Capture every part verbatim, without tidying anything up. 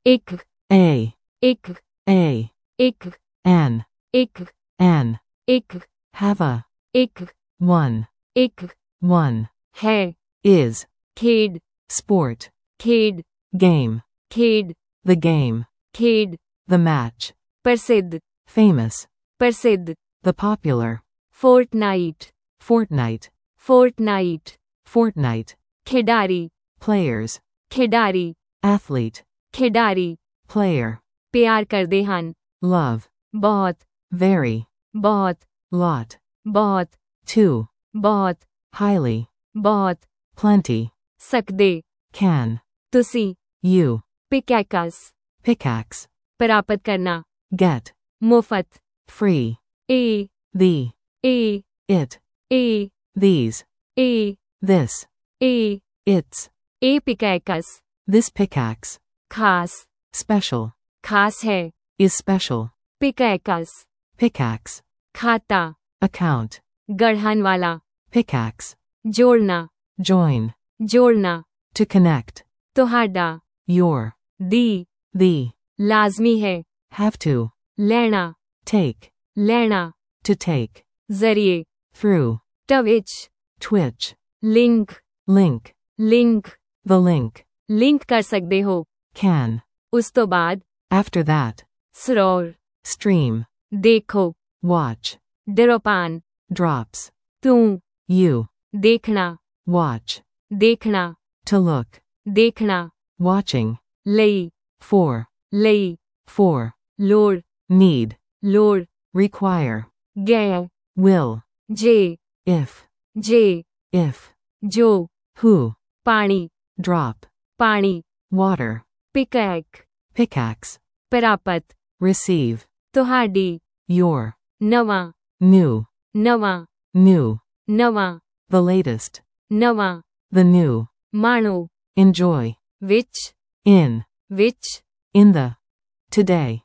एक, a, एक, a, एक, an, एक, an, एक, have a, एक, one, एक, one, है, is, खेड, sport, खेड, game, खेड, the game, खेड, the match, प्रसिद्ध, famous, प्रसिद्ध, the popular, Fortnite, fortnight, Fortnite, fortnight, खिडारी, players, खिडारी, athlete, खिडारी, player, प्यार करते ਹਨ, love, बहुत, very, बहुत, lot, बहुत, two, बहुत, highly, बहुत, plenty, ਸਕਦੇ, can, ਤੁਸੀਂ, you, पिकैकस, pickaxe, ਪ੍ਰਾਪਤ ਕਰਨਾ, get, ਮੁਫਤ, free, ਏ, the, ਏ, it, ਏ, these, ਏ, this, ਏ, its, ਏ ਪਿਕੈਕਸ, this pickaxe, ਖਾਸ, special, ਖਾਸ ਹੈ, is special, ਪਿਕੈਕਸ, pickaxe, ਖਾਤਾ, account, ਗੜ੍ਹਨ ਵਾਲਾ, pickaxe, ਜੋੜਨਾ, join, ਜੋੜਨਾ, to connect, ਤੁਹਾਡਾ, your, ਦੀ, the, ਲਾਜ਼ਮੀ ਹੈ, have to, ਲੈਣਾ, take, ਲੈਣਾ, to take, ਜ਼ਰੀਏ, through, Twitch, twitch, link, link, link, the link, link ਕਰ ਸਕਦੇ ਹੋ, can, ਉਸ ਤੋਂ ਬਾਅਦ, after that, ਸਰੋਰ, stream, ਦੇਖੋ, watch, ਡਰੋਪਾਨ, drops, ਤੂੰ, you, ਦੇਖਣਾ, watch, ਦੇਖਣਾ, to look, ਦੇਖਣਾ, watching, ਲਈ, for, ਲਈ, for, ਲੋੜ, need, ਲੋੜ, require, ਗੈ, will, ਜੇ, if, ਜੇ, if, ਜੋ, who, ਪਾਣੀ, drop, ਪਾਣੀ, water, ਪਿਕੈਕ, pickaxe, ਪ੍ਰਾਪਤ, receive, ਤੁਹਾਡੀ, your, ਨਵਾਂ, new, ਨਵਾਂ, new, ਨਵਾਂ, the latest, ਨਵਾਂ, the new, ਮਾਣੋ, enjoy, ਵਿੱਚ, in, ਵਿੱਚ, in the, today,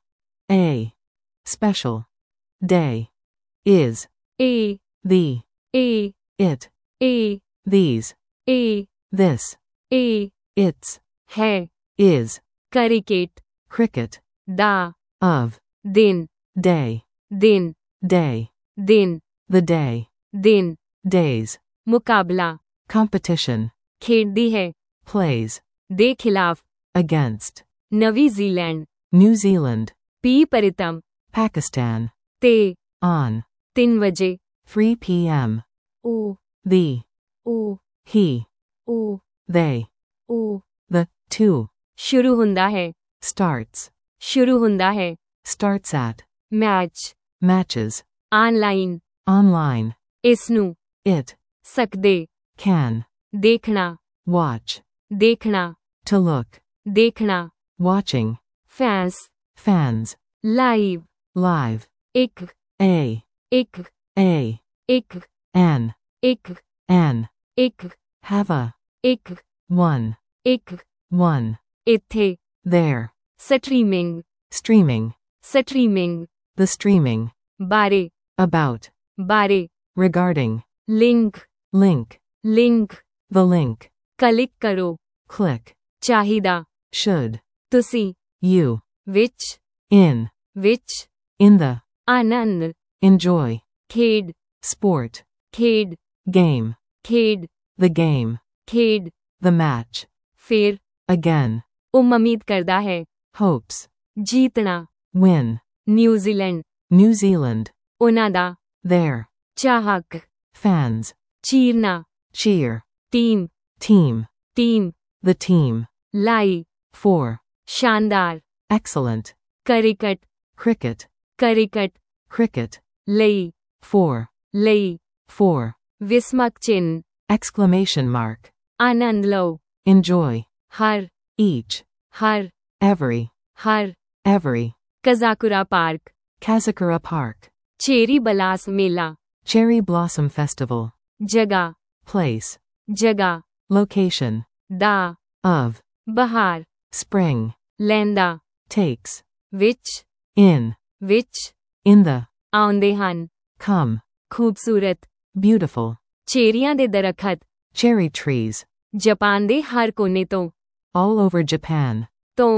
a, special, day, is, ਏ, the, ਏ, it, ਏ, these, ਏ, this, ਏ, its, ਹੈ, is, ਕ੍ਰਿਕਟ, cricket, ਦਾ, of, ਦਿਨ, day, ਦਿਨ, day, ਦਿਨ, the day, ਦਿਨ, days, ਮੁਕਾਬਲਾ, competition, ਖੇਡਦੀ ਹੈ, plays, ਦੇ ਖਿਲਾਫ, against, ਨਵੀਂ ਜ਼ੀਲੈਂਡ, New Zealand, ਪੀ ਪਰਿਤਮ, Pakistan, ਤੇ, on, ਤਿੰਨ ਵਜੇ, three p m, ਉਹ, the, ਉਹ, he, ਉਹ, they, ਉਹ, the, two, ਸ਼ੁਰੂ ਹੁੰਦਾ ਹੈ, starts, ਸ਼ੁਰੂ ਹੁੰਦਾ ਹੈ, starts at, match, matches, online, online, ਇਸ ਨੂੰ, it, ਸਕਦੇ, can, ਦੇਖਣਾ, watch, ਦੇਖਣਾ, to look, ਦੇਖਣਾ, watching, fans, fans, live, live, ਇੱਕ, a, ਇੱਕ, a, ਇੱਕ, an, ਇੱਕ, an, ਇੱਕ, have a, ਇੱਕ, one, ਇੱਕ, one, ਇੱਥੇ, there, streaming, streaming, streaming, the streaming, ਬਾਰੇ, about, ਬਾਰੇ, regarding, link, link, link, the link, click ਕਰੋ, click, ਚਾਹੀਦਾ, should, ਤੁਸੀਂ, you, ਵਿੱਚ, in, ਵਿੱਚ, in the, ਆਨੰਦ, enjoy, ਖੇਡ, sport, ਖੇਡ, game, ਖੇਡ, the game, ਖੇਡ, the match, ਫਿਰ, again, ਉਹ ਉਮੀਦ ਕਰਦਾ ਹੈ, hopes, ਜੀਤਣਾ, win, ਨਿਊਜ਼ੀਲੈਂਡ, New Zealand, ਉਹਨਾਂ ਦਾ, their, ਚਾਹਕ, fans, ਚੀਰਨਾ, cheer, team, team, team, the team, ਲਾਈ, for, ਸ਼ਾਨਦਾਰ, excellent, cricket, cricket, cricket, cricket, ਲਈ, for, ਲਈ, for, ਵਿਸਮਕ ਚਿੰਨ੍ਹ, exclamation mark, ਆਨੰਦ ਲਓ, enjoy, ਹਰ, each, ਹਰ, every, ਹਰ, every, Kazakura park, Kazakura Park, cherry blossom ਮੇਲਾ, Cherry Blossom Festival, ਜਗ੍ਹਾ, place, ਜਗ੍ਹਾ, location, ਦਾ, of, ਬਹਾਰ, spring, ਲੈਂਦਾ, takes, ਵਿੱਚ, in, ਵਿੱਚ, in the, ਆਉਂਦੇ ਹਨ, come, ਖੂਬਸੂਰਤ, beautiful, ਚੇਰੀਆਂ ਦੇ ਦਰਖਤ, cherry trees, ਜਾਪਾਨ ਦੇ ਹਰ ਕੋਨੇ ਤੋਂ, all over Japan, ਤੋਂ,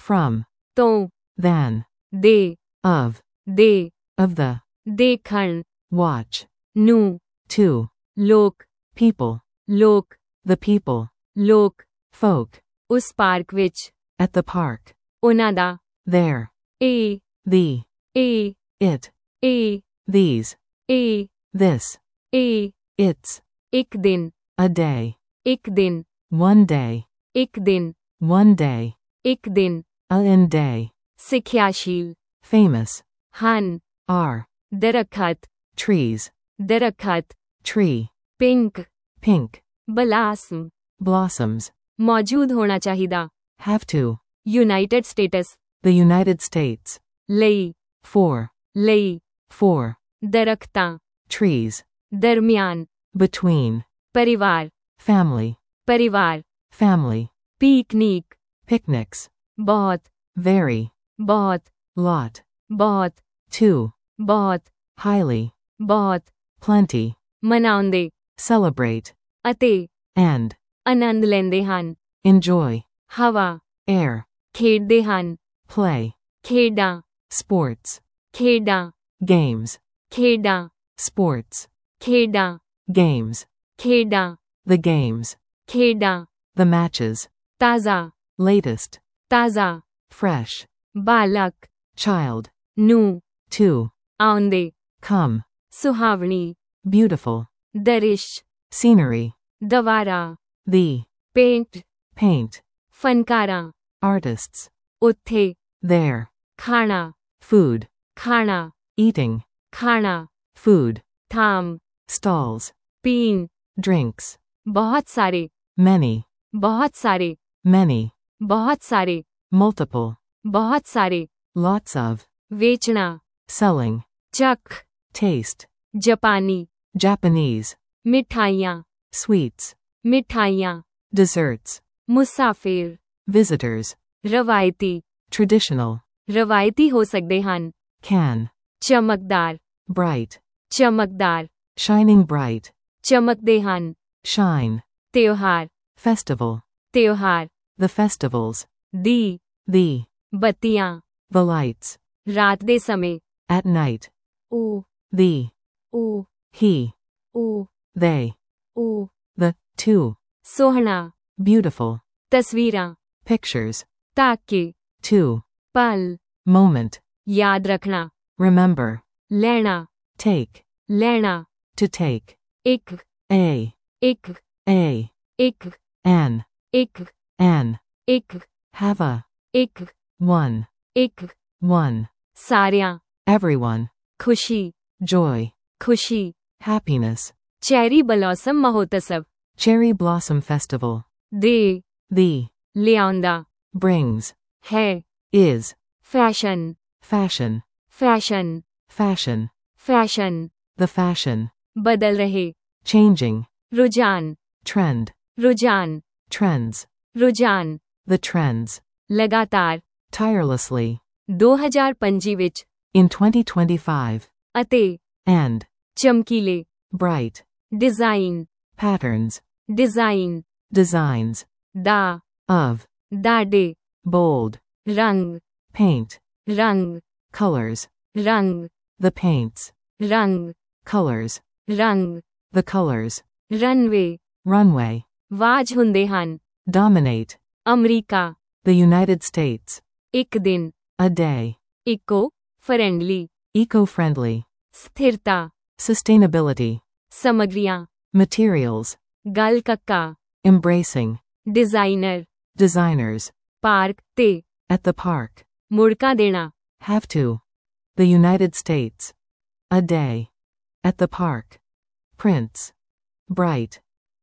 from, ਤੋਂ, than, ਦੇ, of, ਦੇ, of the, ਦੇਖਣ, watch, ਨੂੰ, to, ਲੋਕ, people, ਲੋਕ, the people, ਲੋਕ, folk, ਉਸ ਪਾਰਕ ਵਿੱਚ, at the park, ਉਹਨਾਂ ਦਾ, there, ਇਹ, the, ਇਹ, it, ਇਹ, these, ਇਹ, this, ਇਹ, its, ਇੱਕ ਦਿਨ, a day, ਇੱਕ ਦਿਨ, one day, ਇੱਕ ਦਿਨ, one day, ਇੱਕ ਦਿਨ, a in day, ਸਿੱਖਿਆਸ਼ੀਲ, famous, ਹਨ, are, ਦਰਖਤ, trees, ਦਰਖਤ, tree, pink, pink, blossom, blossoms, ਮੌਜੂਦ ਹੋਣਾ ਚਾਹੀਦਾ, have to, United States, the United States, ਲਈ, for, ਲਈ, for, ਦਰਖਤਾਂ, trees, ਦਰਮਿਆਨ, between, ਪਰਿਵਾਰ, family, ਪਰਿਵਾਰ, family, ਪਿਕਨਿਕ, picnics, ਬਹੁਤ, very, ਬਹੁਤ, lot, ਬਹੁਤ, too, ਬਹੁਤ, highly, ਬਹੁਤ, plenty, ਮਨਾਉਂਦੇ, celebrate, ਅਤੇ, and, ਆਨੰਦ ਲੈਂਦੇ ਹਨ, enjoy, ਹਵਾ, air, ਖੇਡਦੇ ਹਨ, play, ਖੇਡਾਂ, sports, ਖੇਡਾਂ, games, ਖੇਡਾਂ, sports, ਖੇਡਾਂ, games, ਖੇਡਾਂ, the games, ਖੇਡਾਂ, the matches, ਤਾਜ਼ਾ, latest, ਤਾਜ਼ਾ, fresh, ਬਾਲਕ, child, ਨੂੰ, to, ਆਉਂਦੇ, come, ਸੁਹਾਵਣੀ, beautiful, ਦਰਿਸ਼, scenery, ਦਵਾਰਾ, the, ਪੇਂਟ, paint, ਫਨਕਾਰਾਂ, artists, ਉੱਥੇ, there, ਖਾਣਾ, food, ਖਾਣਾ, eating, ਖਾਣਾ, food, ਥਾਮ, stalls, ਪੀਣ, drinks, ਬਹੁਤ ਸਾਰੇ, many, ਬਹੁਤ ਸਾਰੇ, many, ਬਹੁਤ ਸਾਰੇ, multiple, ਬਹੁਤ ਸਾਰੇ, lots of, ਵੇਚਣਾ, selling, ਚੱਖ, taste, ਜਾਪਾਨੀ, Japanese, ਮਿਠਾਈਆਂ, sweets, ਮਿਠਾਈਆਂ, desserts, ਮੁਸਾਫਿਰ, visitors, ਰਵਾਇਤੀ, traditional, ਰਵਾਇਤੀ ਹੋ ਸਕਦੇ ਹਨ, can, ਚਮਕਦਾਰ, bright, ਚਮਕਦਾਰ, shining bright, ਚਮਕਦੇ ਹਨ, shine, ਤਿਉਹਾਰ, festival, ਤਿਉਹਾਰ, the festivals, ਦੀ, the, ਬੱਤੀਆਂ, the lights, ਰਾਤ ਦੇ ਸਮੇਂ, at night, ਉਹ, the, ਉਹ, he, ਉਹ, they, ਉਹ, the, to, ਸੋਹਣਾ, beautiful, ਤਸਵੀਰਾਂ, pictures, ਤਾਂ ਕਿ, to, ਪਲ, moment, ਯਾਦ ਰੱਖਣਾ, remember, ਲੈਣਾ, take, ਲੈਣਾ, to take, ਇੱਕ, a, ਇੱਕ, a, ਇੱਕ, an, ਇੱਕ, an, ਇੱਕ, have a, ਇੱਕ, one, ਇੱਕ, one, ਸਾਰਿਆਂ, everyone, ਖੁਸ਼ੀ, joy, ਖੁਸ਼ੀ, happiness, ਚੈਰੀ ਬਲੌਸਮ ਮਹੋਤਸਵ, cherry blossom festival, ਦੇ, the, ਲਿਆਉਂਦਾ, brings, ਹੈ, is, fashion, fashion, fashion, fashion, fashion, the fashion, ਬਦਲ ਰਹੇ, changing, ਰੁਝਾਨ, trend, ਰੁਝਾਨ, trends, ਰੁਝਾਨ, the trends, ਲਗਾਤਾਰ, tirelessly, ਦੋ ਹਜ਼ਾਰ ਪੰਜੀ ਵਿੱਚ, in twenty twenty-five, ਅਤੇ, and, ਚਮਕੀਲੇ, bright, design, patterns, design, designs, ਦਾ, of, ਦਾਡੇ, bold, ਰੰਗ, paint, ਰੰਗ, colors, ਰੰਗ, the paints, ਰੰਗ, colors, ਰੰਗ, the colors, ਰਨਵੇ, runway, ਵਾਜ ਹੁੰਦੇ ਹਨ, dominate, America, the United States, ਇੱਕ ਦਿਨ, a day, ਇਕੋ, ਫਰੈਂਡਲੀ, eco-friendly, ਸਥਿਰਤਾ, sustainability, ਸਮਗਰੀਆਂ, materials, ਗਲ ਕੱਕਾ, embracing, ਡਿਜ਼ਾਈਨਰ, designers, ਪਾਰਕ ਤੇ, at the park, ਮੁੜਕਾ ਦੇਣਾ, have to, the United States, a day, at the park, prince, bright,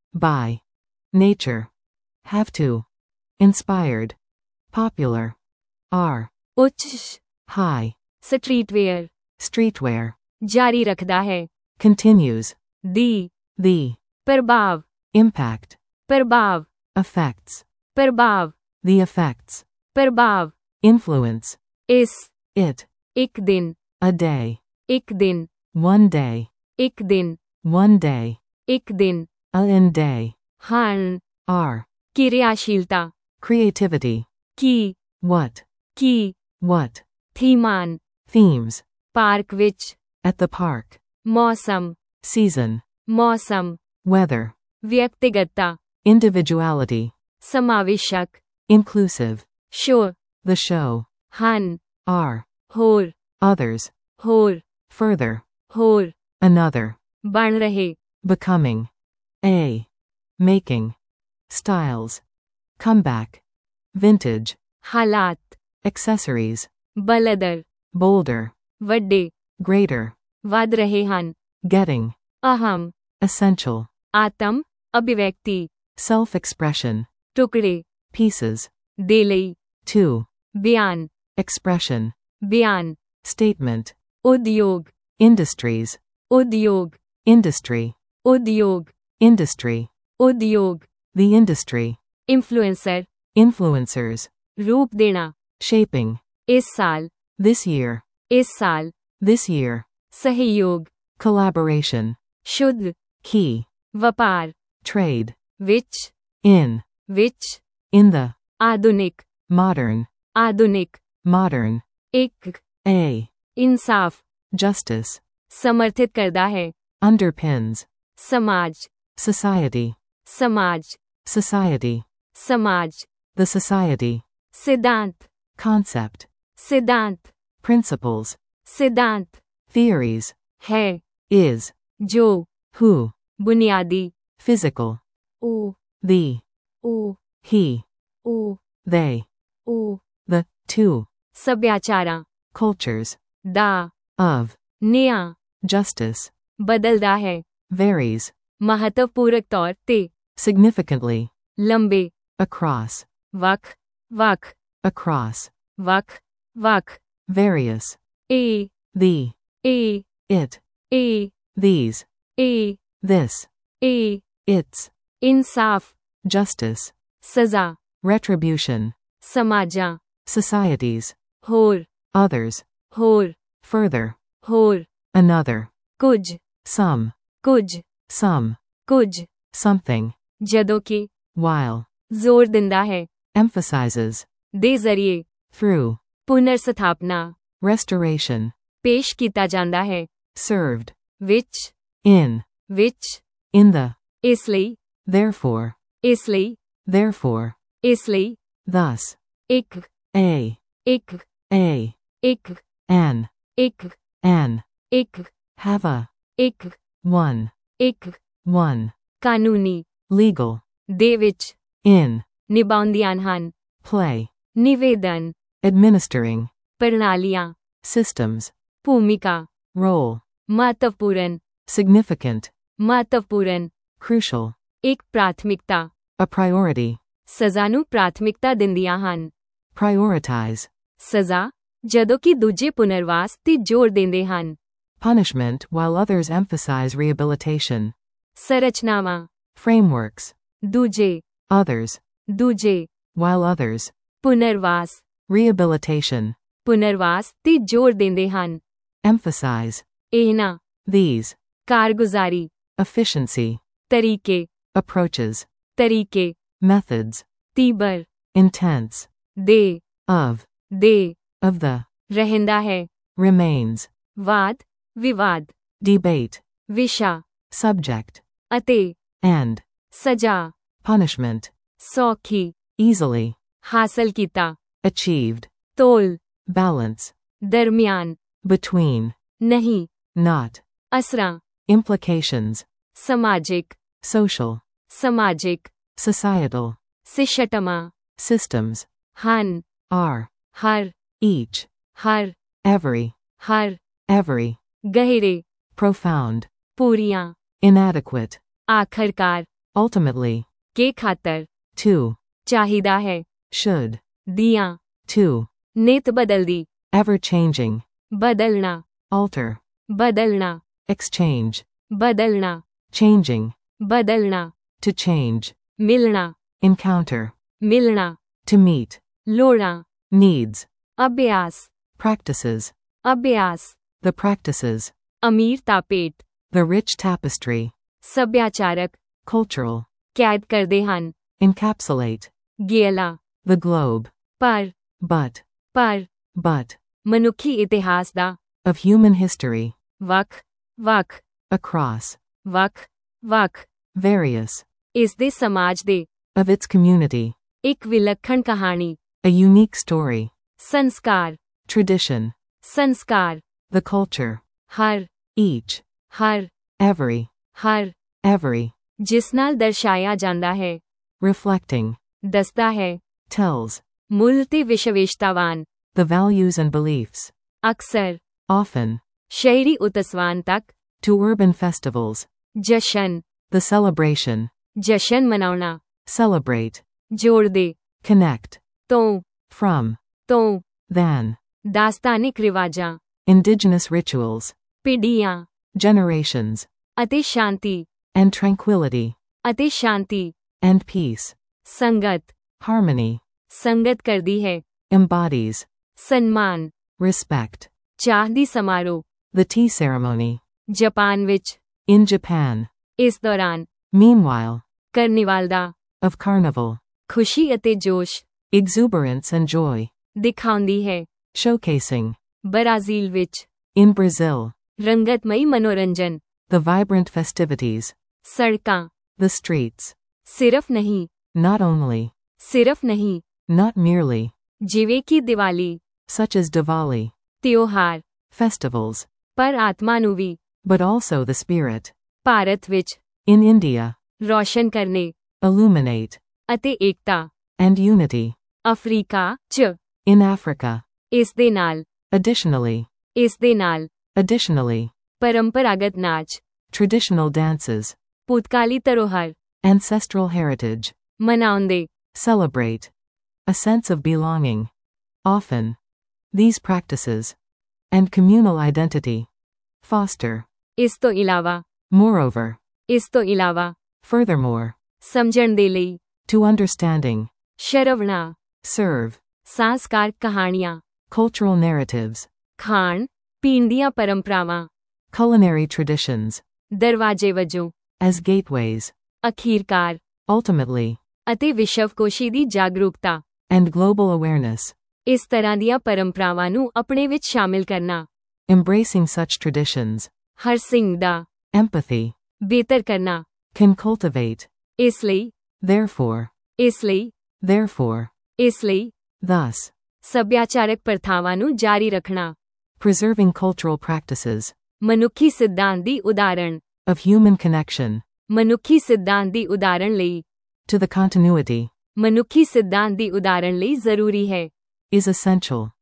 by, nature, have to, inspired, popular, are, ਉੱਚ, high, ਸਟਰੀਟਵੇਅਰ, streetwear, ਜਾਰੀ ਰੱਖਦਾ ਹੈ, continues, ਦੀ, the, ਪ੍ਰਭਾਵ, impact, ਪ੍ਰਭਾਵ, effects, ਪ੍ਰਭਾਵ, the effects, ਪ੍ਰਭਾਵ, influence, ਇਸ, it, ਇੱਕ ਦਿਨ, a day, ਇੱਕ ਦਿਨ, one day, ਇੱਕ ਦਿਨ, one day, ਇੱਕ ਦਿਨ, a in day, ਹਨ, are, ਕਿਰਿਆਸ਼ੀਲਤਾ, creativity, ਕੀ, what, ਕੀ what, ਥੀਮਾਨ themes, ਪਾਰਕ ਵਿੱਚ at the park, ਮੌਸਮ season, ਮੌਸਮ weather, ਵਿਅਕਤੀਗਤਤਾ individuality, ਸਮਾਵੇਸ਼ਕ inclusive, ਸ਼ੋ the show, ਹਨ are, ਹੋਰ others, ਹੋਰ further, ਹੋਰ another, ਬਣ ਰਹੇ becoming, a, making, styles, comeback, vintage, ਹਾਲਾਤ accessories, ਬਲਦਰ bolder, ਵੱਡੇ greater, ਵਧ ਰਹੇ ਹਨ getting, ਅਹਮ essential, ਆਤਮ ਅਭਿਵਿਅਕਤੀ self-expression, ਟੁਕੜੇ pieces, ਦੇ ਲਈ to, ਬਿਆਨ expression, ਬਿਆਨ statement, ਉਦਯੋਗ industries, ਉਦਯੋਗ industry, ਉਦਯੋਗ industry, ਉਦਯੋਗ the industry, ਇਨਫਲੂਐਂਸਰ influencers, ਰੂਪ ਦੇਣਾ shaping, ਇਸ ਸਾਲ this year, ਇਸ ਸਾਲ this year, ਸਹਿਯੋਗ collaboration, ਸ਼ੁੱਧ key, ਵਪਾਰ trade, ਵਿੱਚ in, ਵਿੱਚ in the, ਆਧੁਨਿਕ modern, ਆਧੁਨਿਕ modern, ਇੱਕ a, ਇਨਸਾਫ justice, ਸਮਰਥਿਤ ਕਰਦਾ ਹੈ underpins, ਸਮਾਜ society, ਸਮਾਜ society, ਸਮਾਜ the society, ਸਿਧਾਂਤ concept, ਸਿਧਾਂਤ principles, ਸਿਧਾਂਤ theories, ਹੈ is, ਜੋ who, ਬੁਨਿਆਦੀ physical, ਉਹ the, ਉਹ he, ਉਹ they, ਉਹ the, two, ਸੱਭਿਆਚਾਰਾਂ cultures, ਦਾ of, ਨਿਆਂ justice, ਬਦਲਦਾ ਹੈ varies, ਮਹੱਤਵਪੂਰਕ ਤੌਰ ਤੇ significantly, ਲੰਬੇ across, ਵੱਖ ਵੱਖ across, ਵੱਖ ਵੱਖ various, ਇਹ the, ਇਹ it, ਇਹ these, ਇਹ this, ਇਹ its, ਇਨਸਾਫ justice, ਸਜ਼ਾ retribution, ਸਮਾਜਾਂ societies, ਹੋਰ others, ਹੋਰ further, ਹੋਰ another, ਕੁਝ some, ਕੁਝ some, ਕੁਝ something, ਜਦੋਂ ਕਿ while, ਜ਼ੋਰ ਦਿੰਦਾ ਹੈ emphasizes, ਦੇ ਜ਼ਰੀਏ through, ਪੁਨਰ ਸਥਾਪਨਾ restoration, ਪੇਸ਼ ਕੀਤਾ ਜਾਂਦਾ ਹੈ served, ਵਿੱਚ in, ਵਿੱਚ in the, ਇਸ ਲਈ therefore, ਇਸ ਲਈ therefore, ਇਸ ਲਈ thus, ਇੱਕ a, ਇੱਕ a, ਇੱਕ an, ਇੱਕ an, ਇੱਕ have a, ਇੱਕ one, ਇੱਕ one, ਕਾਨੂੰਨੀ legal, ਦੇ ਵਿੱਚ in, ਨਿਭਾਉਂਦੀਆਂ ਹਨ play, ਨਿਵੇਦਨ administering, ਪ੍ਰਣਾਲੀਆਂ systems, ਭੂਮਿਕਾ role, ਮਹੱਤਵਪੂਰਨ significant, ਮਹੱਤਵਪੂਰਨ crucial, ਇੱਕ ਪ੍ਰਾਥਮਿਕਤਾ a priority, ਸਜ਼ਾ ਨੂੰ ਪ੍ਰਾਥਮਿਕਤਾ ਦਿੰਦੀਆਂ ਹਨ prioritize, ਸਜ਼ਾ ਜਦੋਂ ਕਿ ਦੂਜੇ ਪੁਨਰਵਾਸ ਤੇ ਜ਼ੋਰ ਦਿੰਦੇ ਹਨ punishment while others emphasize rehabilitation, ਸੰਰਚਨਾਵਾਂ frameworks, ਦੂਜੇ others, ਦੂਜੇ while others, ਪੁਨਰਵਾਸ rehabilitation, ਪੁਨਰਵਾਸ ਤੇ ਜ਼ੋਰ ਦਿੰਦੇ ਹਨ emphasize, ਇਹਨਾਂ these, ਕਾਰਗੁਜ਼ਾਰੀ efficiency, ਤਰੀਕੇ approaches, ਤਰੀਕੇ methods, ਤੀਬਰ intense, ਦੇ of, ਦੇ of the, ਰਹਿੰਦਾ ਹੈ remains, ਵਾਦ ਵਿਵਾਦ debate, ਵਿਸ਼ਾ subject, ਅਤੇ and, ਸਜ਼ਾ punishment, ਸੌਖੀ easily, ਹਾਸਲ ਕੀਤਾ achieved, ਤੋਲ balance, ਦਰਮਿਆਨ between, ਨਹੀਂ not, ਅਸਰਾਂ implications, ਸਮਾਜਿਕ social, ਸਮਾਜਿਕ societal, ਸਿਸ਼ਟਮਾਂ systems, ਹਨ are, ਹਰ each, ਹਰ every, ਹਰ every, ਗਹਿਰੇ profound, ਪੂਰੀਆਂ inadequate, ਆਖਰਕਾਰ ultimately, ਕੇ ਖਾਤਰ to, ਚਾਹੀਦਾ ਹੈ should, ਦੀਆਂ to, ਨਿਤ ਬਦਲਦੀ ever changing, ਬਦਲਣਾ alter, ਬਦਲਣਾ exchange, ਬਦਲਣਾ changing, ਬਦਲਣਾ to change, ਮਿਲਣਾ encounter, ਮਿਲਣਾ to meet, ਲੋੜਾਂ needs, ਅਭਿਆਸ practices, ਅਭਿਆਸ the practices, Amir ਤਾਪੇਟ the rich tapestry, ਸੱਭਿਆਚਾਰਕ cultural, ਕੈਦ ਕਰਦੇ ਹਨ encapsulate, ਗਿਅਲਾ the globe, ਪਰ but, ਪਰ but, ਮਨੁੱਖੀ ਇਤਿਹਾਸ ਦਾ of human history, ਵੱਖ ਵੱਖ across, ਵੱਖ ਵੱਖ various, ਇਸ ਦੇ ਸਮਾਜ ਦੇ of its community, ਇੱਕ ਵਿਲੱਖਣ ਕਹਾਣੀ a unique story, ਸੰਸਕਾਰ tradition, ਸੰਸਕਾਰ the culture, ਹਰ each, ਹਰ every, ਹਰ every, ਜਿਸ ਨਾਲ ਦਰਸਾਇਆ ਜਾਂਦਾ ਹੈ reflecting, ਦੱਸਦਾ ਹੈ tells, ਮੁੱਲ ਤੇ ਵਿਸ਼ੇਸ਼ਤਾਵਾਨ the values and beliefs, ਅਕਸਰ often, ਸ਼ਹਿਰੀ ਉਤਸਵਾਨ ਤੱਕ to urban festivals, ਜਸ਼ਨ the celebration, ਜਸ਼ਨ ਮਨਾਉਣਾ celebrate, ਜੋੜਦੇ connect, ਤੋਂ from, ਤੋਂ than, ਦਾਸਤਾਨਿਕ ਰਿਵਾਜਾਂ indigenous rituals, ਪੀੜ੍ਹੀਆਂ generations, ਅਤੇ ਸ਼ਾਂਤੀ and tranquility, ਅਤੇ ਸ਼ਾਂਤੀ and peace, ਸੰਗਤ harmony, ਸੰਗਤ ਕਰਦੀ ਹੈ embodies, ਸਨਮਾਨ respect, ਚਾਹ ਦੀ ਸਮਾਰੋਹ the tea ceremony, ਜਾਪਾਨ ਵਿੱਚ in Japan, ਇਸ ਦੌਰਾਨ meanwhile, ਕਰਨੀਵਾਲ ਦਾ of carnival, ਖੁਸ਼ੀ ਅਤੇ ਜੋਸ਼ exuberance and joy, ਦਿਖਾਉਂਦੀ ਹੈ showcasing, ਬਰਾਜ਼ੀਲ ਵਿੱਚ in Brazil, ਰੰਗਤਮਈ ਮਨੋਰੰਜਨ the vibrant festivities, ਸੜਕਾਂ the streets, ਸਿਰਫ ਨਹੀਂ not only, ਸਿਰਫ ਨਹੀਂ not merely, ਜਿਵੇਂ ਕਿ ਦੀਵਾਲੀ such as Diwali, ਤਿਉਹਾਰ festivals, ਪਰ ਆਤਮਾ ਨੂੰ ਵੀ but also the spirit, Bharat ਵਿੱਚ in India, ਰੌਸ਼ਨ ਕਰਨੇ illuminate, ਅਤੇ ਏਕਤਾ and unity, ਅਫਰੀਕਾ ਚ in Africa, ਇਸ ਦੇ ਨਾਲ additionally, ਇਸ ਦੇ ਨਾਲ additionally, ਪਰੰਪਰਾਗਤ ਨਾਚ traditional dances, ਭੂਤਕਾਲੀ ਧਰੋਹਰ ancestral heritage, ਮਨਾਉਂਦੇ celebrate, a sense of belonging, often, these practices, and communal identity, foster, ਇਸ ਤੋਂ ਇਲਾਵਾ moreover, ਇਸ ਤੋਂ ਇਲਾਵਾ furthermore, ਸਮਝਣ ਦੇ ਲਈ to understanding, ਸ਼ਰਵਣਾ serve, ਸੰਸਕਾਰ ਕਹਾਣੀਆਂ cultural narratives, ਖਾਣ ਪੀਣ ਦੀਆਂ ਪਰੰਪਰਾਵਾਂ culinary traditions, ਦਰਵਾਜ਼ੇ ਵਜੋਂ as gateways, ਅਖੀਰਕਾਰ ultimately, ਅਤੇ ਵਿਸ਼ਵਕੋਸ਼ੀ ਦੀ ਜਾਗਰੂਕਤਾ and global awareness, ਇਸ ਤਰ੍ਹਾਂ ਦੀਆਂ ਪਰੰਪਰਾਵਾਂ ਨੂੰ ਆਪਣੇ ਵਿੱਚ ਸ਼ਾਮਿਲ ਕਰਨਾ embracing such traditions, ਹਰ ਸਿੰਘ ਦਾ empathy, ਬਿਹਤਰ ਕਰਨਾ can cultivate, ਇਸ ਲਈ therefore, ਇਸ ਲਈ therefore, ਇਸ ਲਈ thus, ਸੱਭਿਆਚਾਰਕ ਪ੍ਰਥਾਵਾਂ ਨੂੰ ਜਾਰੀ ਰੱਖਣਾ preserving cultural practices, ਮਨੁੱਖੀ ਸਿਧਾਂਤ ਦੀ ਉਦਾਹਰਣ of human connection, ਮਨੁੱਖੀ ਸਿਧਾਂਤ ਦੀ ਉਦਾਹਰਣ ਲਈ to the continuity, ਮਨੁੱਖੀ ਸਿਧਾਂਤ ਦੀ ਉਦਾਹਰਣ ਲਈ ਜ਼ਰੂਰੀ ਹੈ is essential,